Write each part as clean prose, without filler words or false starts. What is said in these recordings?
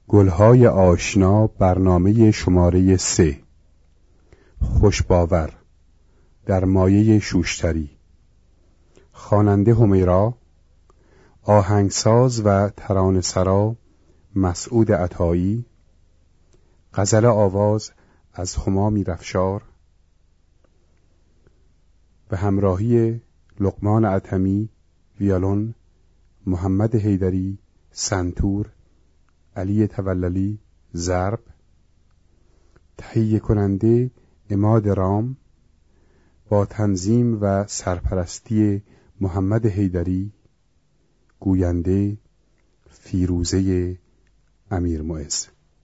گلهای آشنا برنامه شماره 3 خوشباور در مایه شوشتری. خواننده همیرا، آهنگساز و ترانه‌سرا مسعود عطایی، غزل آواز از هما میرافشار به همراهی لقمان عتمی ویولون، محمد حیدری سنتور، علی توللی ضرب، تهیه کننده عماد رام با تنظیم و سرپرستی محمد حیدری، گوینده فیروزه امیرمعز.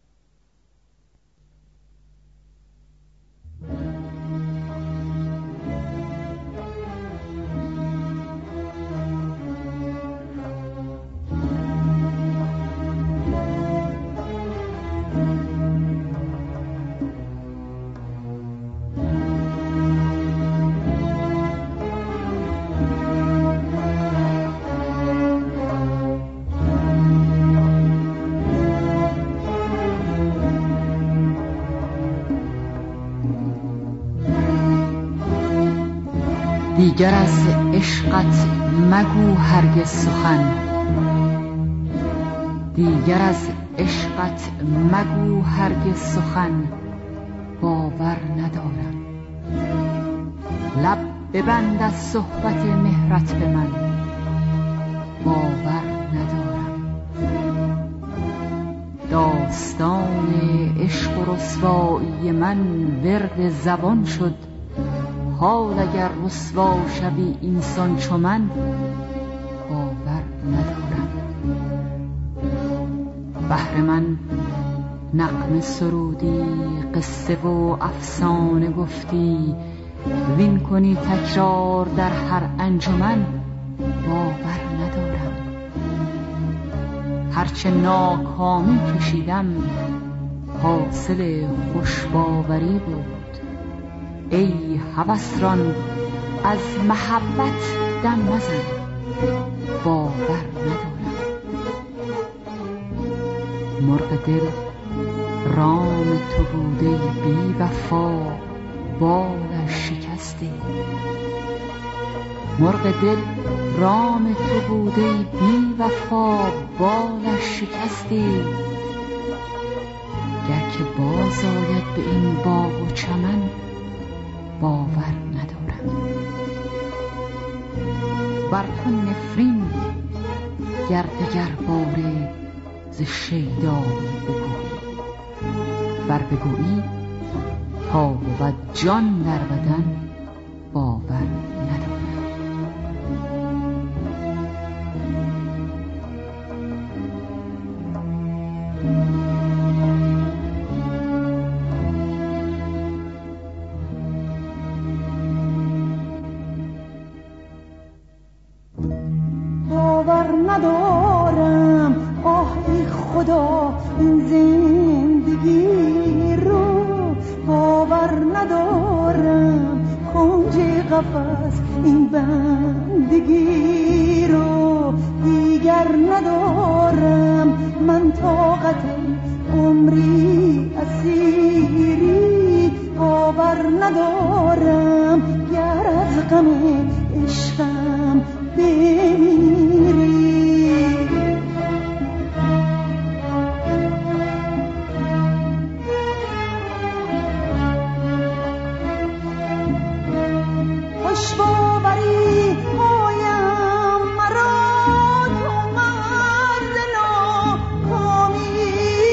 دیگر از عشقت مگو هرگز سخن، دیگر از عشقت مگو هرگز سخن، باور ندارم. لب ببند از صحبت مهرت به من، باور ندارم. داستان عشق و رسوایی من ورد زبان شد، حال اگر رسوا شوی اینسان چو من، باور ندارم. بهر من نغمه سرودی، قصه و افسانه گفتی، وین کنی تکرار در هر انجمن، باور ندارم. هرچه ناکامی کشیدم حاصل خوشباوری بود. ای هوسران از محبت دم مزن، باور ندارم. مرغ دل رام تو بوده بی وفا، بالش شکستی. مرغ دل رام تو بوده بی وفا، بالش شکستی. گر که باز آید به این باغ و چمن، باور ندارم. بر تو نفرین گر دگر باره ز شیدایی بگویی، ور بگویی تا بود جان در بدن، باور ندارم. ندارم آه ای خدا این زندگی رو، باور ندارم کنج قفس این بندگی رو، دیگر ندارم من طاقت عمری اسیری، باور ندارم گر از غم عشقم بمیری. خوشباوری پایم مرا تو مرد ناکامی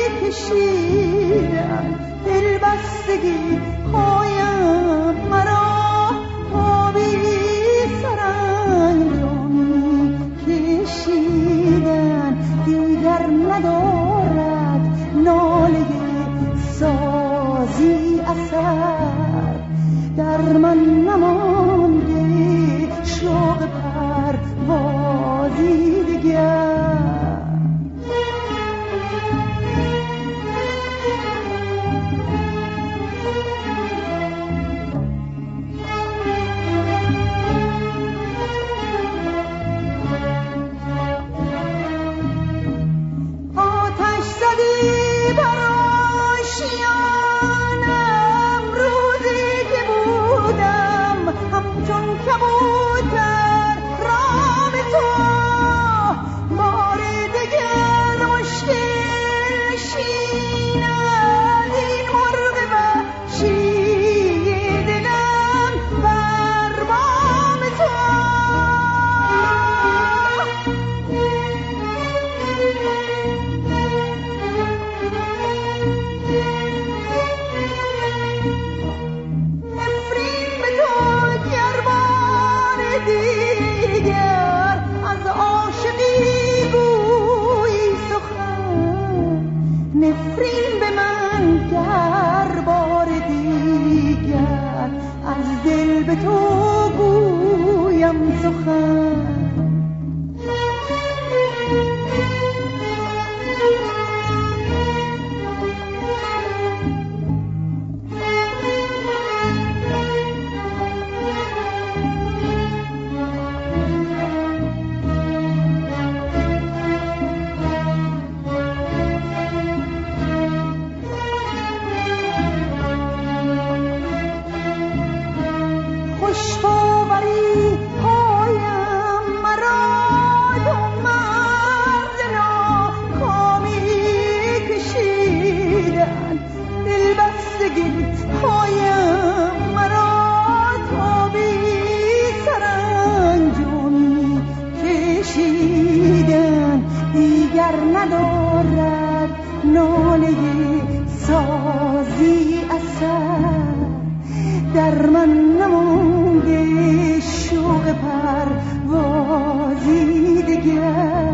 کشیدم، دلبستگی پایم مرا تا بی سرانجامی کشیدن، دیگر ندارد ناله سازی اثر، در من نمانده شوق پروازی دیگر. آتش زدی نفرین به من گر بار دیگر از دل به تو گویم سخن. ندارد ناله سازی اثر، در من نمونده شوق پروازی دگر.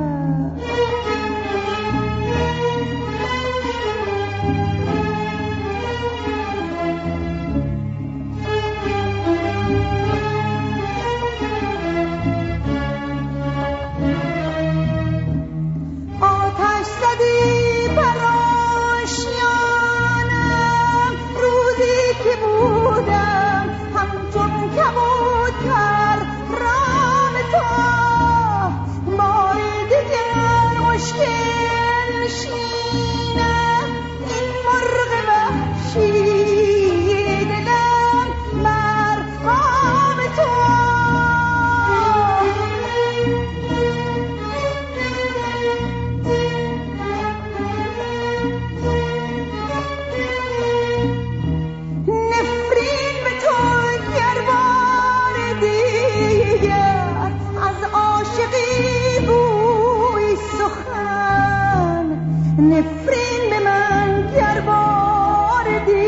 نفرین به من گر بار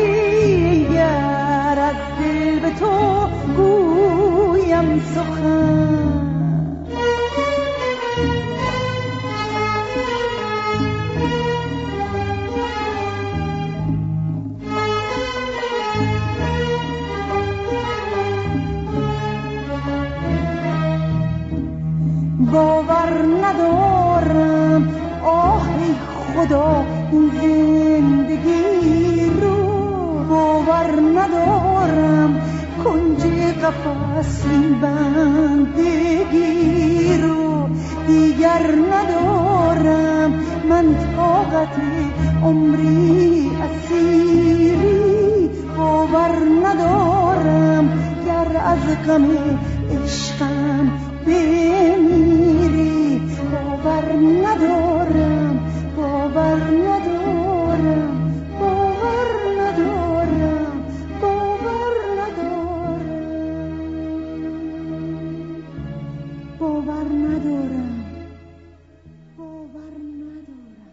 دیگر از دل به تو گویم سخن. باور ندارم آه خدا این زندگی رو، باور ندارم کنج قفس این بندگی رو، دیگر ندارم من طاقت عمری اسیری، باور ندارم گر از غم عشقم بمیری، باور ندارم، باور ندارم، باور ندارم، باور ندارم، باور ندارم، باور ندارم.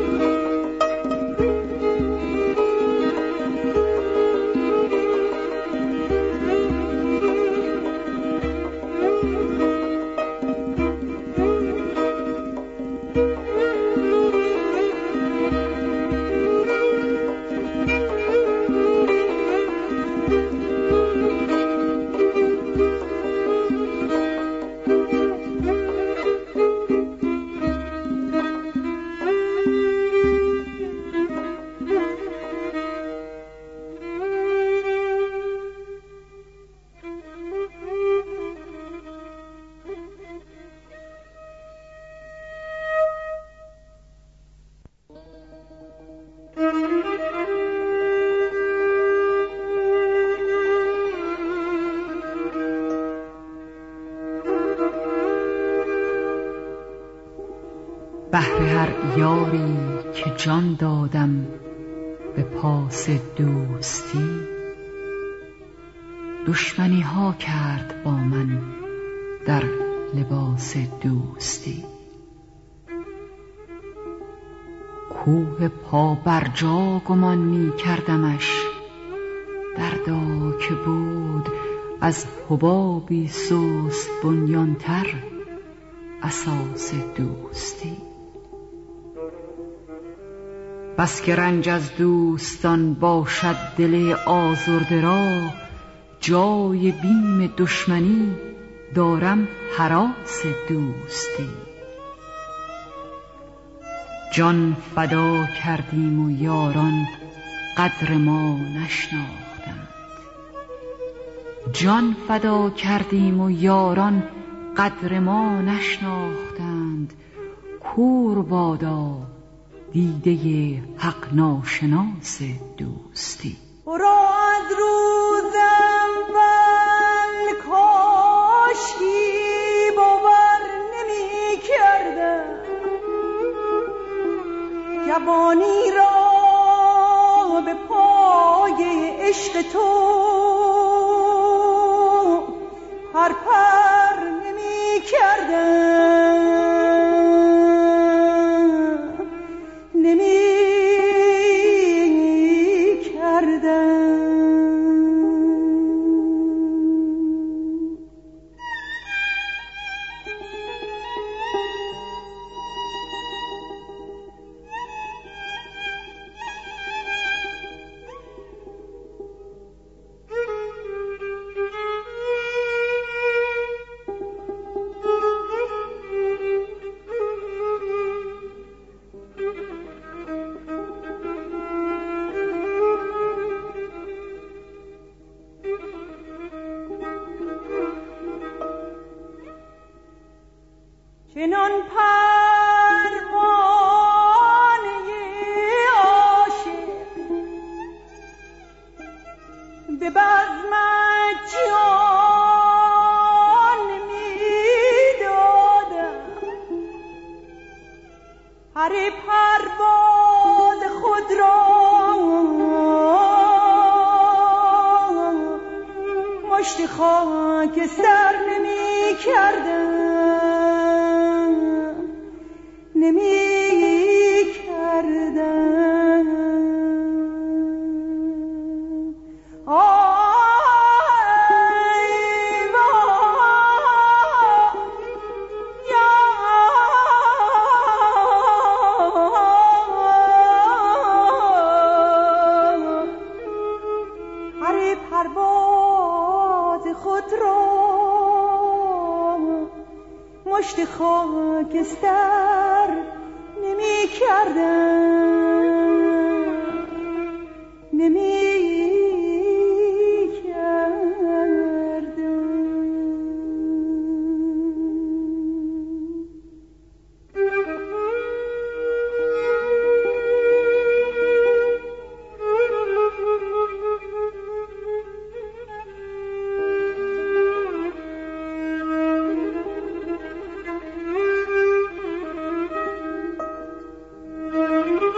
بهر هر یاری که جان دادم به پاس دوستی، دشمنی ها کرد با من در لباس دوستی. کوه پا بر جا گمان می کردمش، دردا که بود از حبابی سست بنیانتر اساس دوستی. بس که رنج از دوستان باشد دل آزرده را، جای بیم دشمنی دارم هراس دوستی. جان فدا کردیم و یاران قدر ما نشناختند، جان فدا کردیم و یاران قدر ما نشناختند. کور بادا دیده حق ناشناس دوستی. برو از روز اول کاشکی باور نمی کردم، جوانی را به پای عشق تو پر نمی کردم، چنان پروانه عاشق به بزمت جان می‌دادم، هر پرواز خود را مشت خاک سر نمی کردم، نمی کردم. هر پرواز خود را مشت خاکستر نمی کردم، نمی کردم.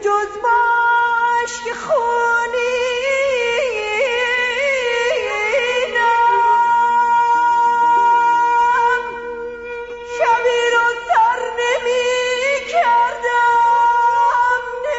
جز مشک خونینم شبی رو سر نمی کردم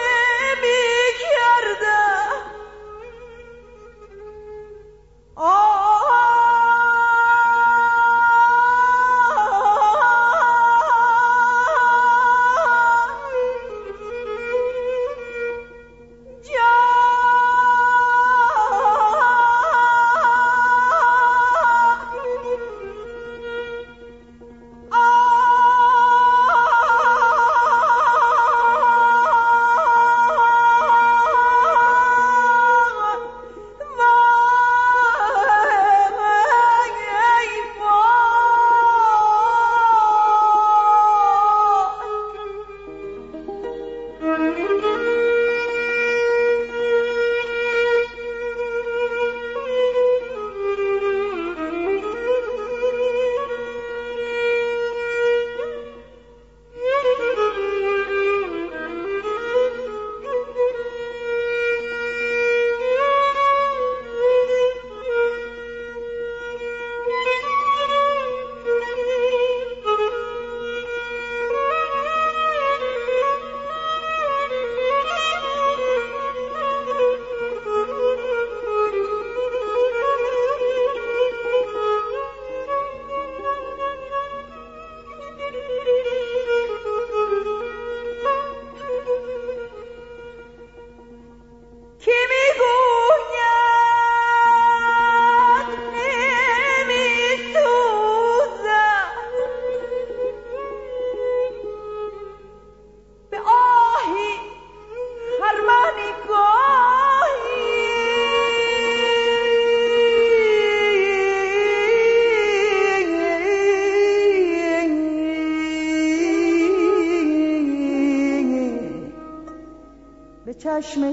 چشم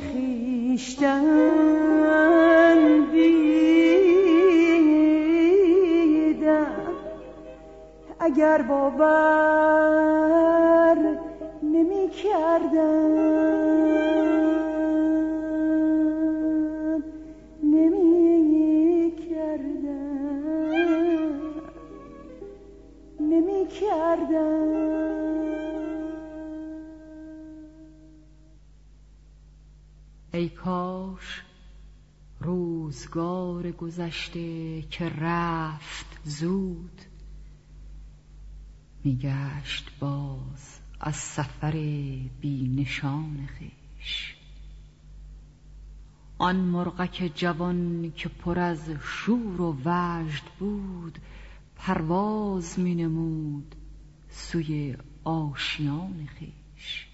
خویشتن دیدم اگر باور نمی کردم نمی کردم ای کاش روزگار گذشته که رفت زود میگشت باز از سفر بی نشان خویش. آن مرغک جوان که پر از شور و وجد بود پرواز می نمود سوی آشیان خویش.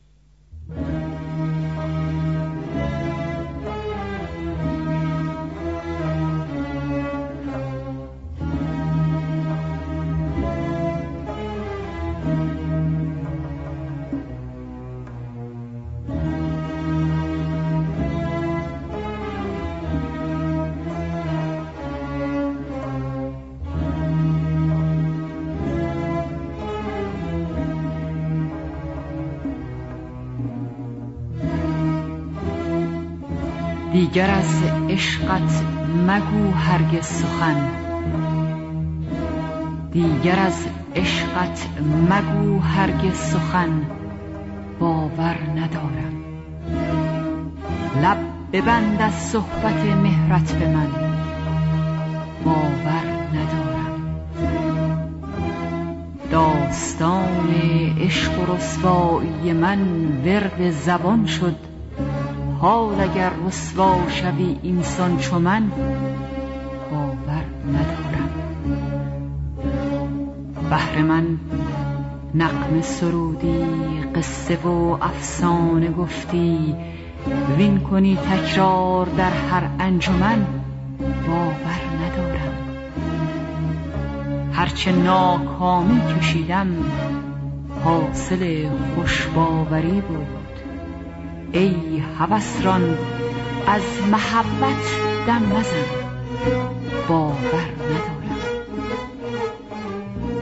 دیگر از عشقت مگو هرگز سخن، دیگر از عشقت مگو هرگز سخن، باور ندارم. لب ببند از صحبت مهرت به من، باور ندارم. داستان عشق و رسوایی من ورد زبان شد، حال اگر رسوا شوی اینسان چو من، باور ندارم. بهر من نغمه سرودی، قصه و افسانه گفتی، وین کنی تکرار در هر انجمن، باور ندارم. هرچه ناکامی کشیدم حاصل خوشباوری بود. ای هوسران از محبت دم نزن، باور ندارم.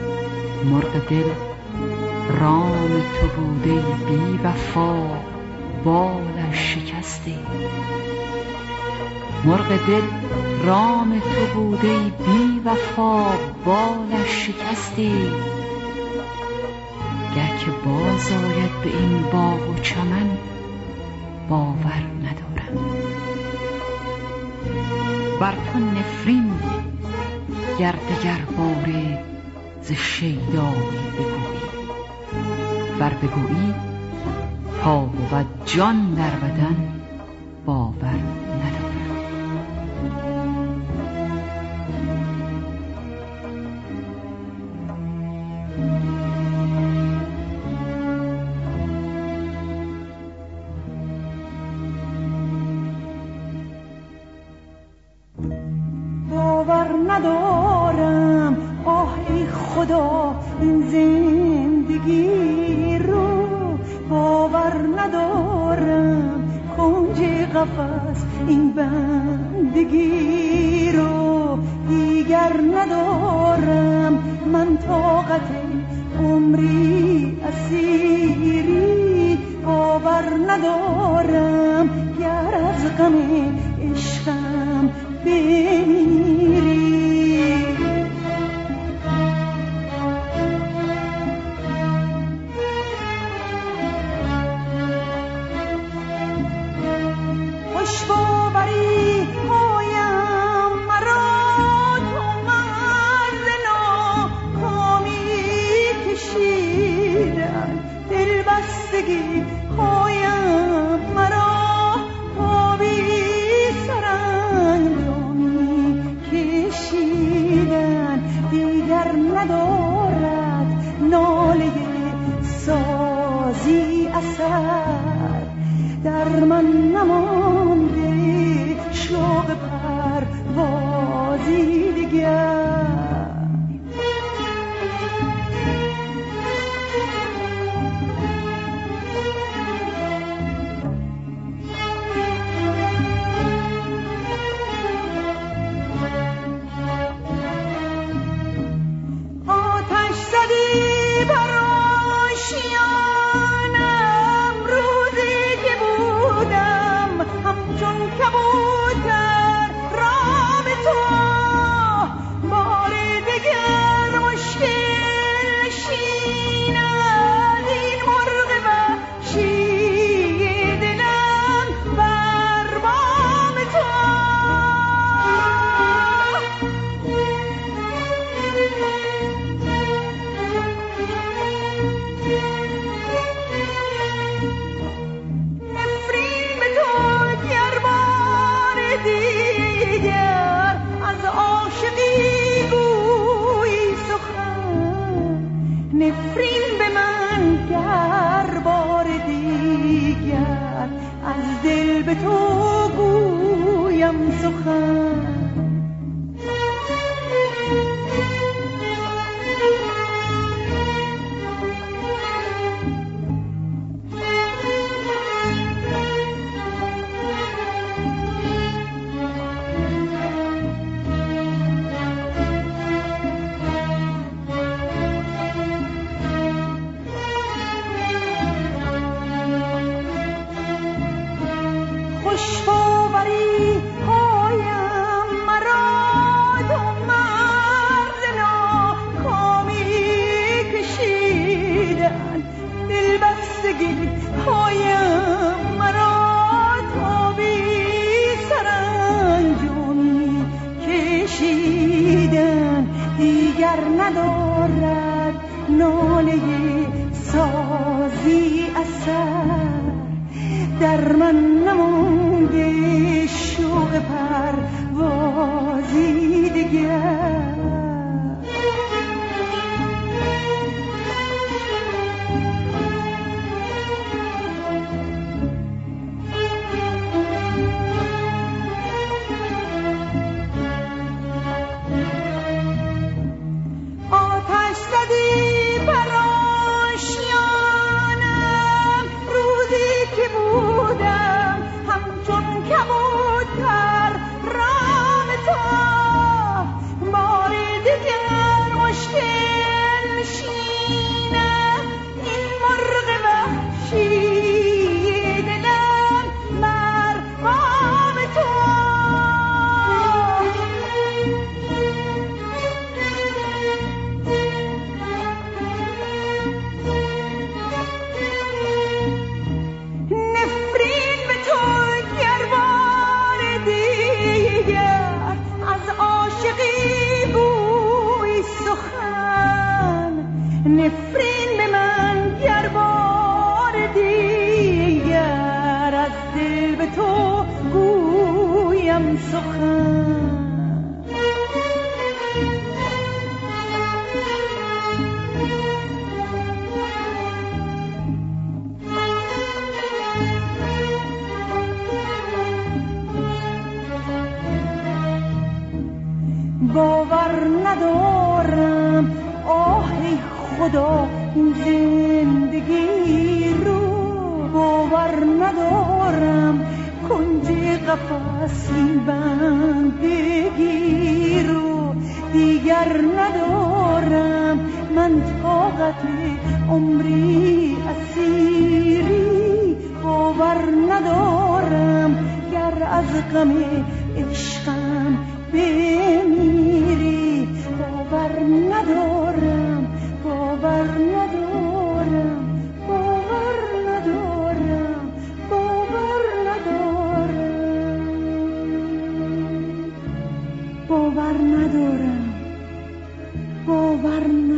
مرغ دل رام تو بوده بی وفا، بالش شکستی. مرغ دل رام تو بوده بی وفا بالش شکستی. گر که باز آید به این باغ و چمن باور ندارم. بر تو نفرین گر دگر باره ز شیدایی بگویی. ور بگویی تا بود جان در بدن باور ندارم. باور ندارم آه ای خدا این زندگی رو. باور ندارم کنج قفس این بندگی رو. دیگر ندارم من طاقت عمری اسیری. باور ندارم گر از غم عشقم بمیری. خوش باوری پایم مرا تو مرز ناکامی کشیدن. دل بستگی پایم مرا تا بی سرانجامی کشیدن. دیگر ندارد ناله سازی اثر. در من نمانده شوق پروازی دیگر. آتش زدی بر آشیانم روزی که بودم همچون کبوتر رام تو. بار دگر مشکل شیند این مرغ وحشی دلم بر بام تو. نفرین به تو گر بار دیگر از عاشقی گویی سخن. نفرین به من گر بار دیگر از دل به تو گویم سخن. خوش باوری پایم مرا تو مرز ناکامی کشیدن. دل بستگی پایم مرا تا بی سرانجامی کشیدن. دیگر ندارد ناله سازی اثر. در من نمانده شوق پروازی دیگر. آتش زدی بر آشیانم روزی که بودم همچون کبوتر رام نفرین به من گر بار دیگر از دل به تو گویم سخن. باور ندارم آه خدا این زندگی رو، باور ندارم کنج قفس این بندگی رو، دیگر ندارم من طاقت عمری اسیری، باور ندارم گر از غم عشقم بمیری، باور ندارم، باور ندارم، باور ندارم، باور ندارم، باور ندارم، باور ندارم.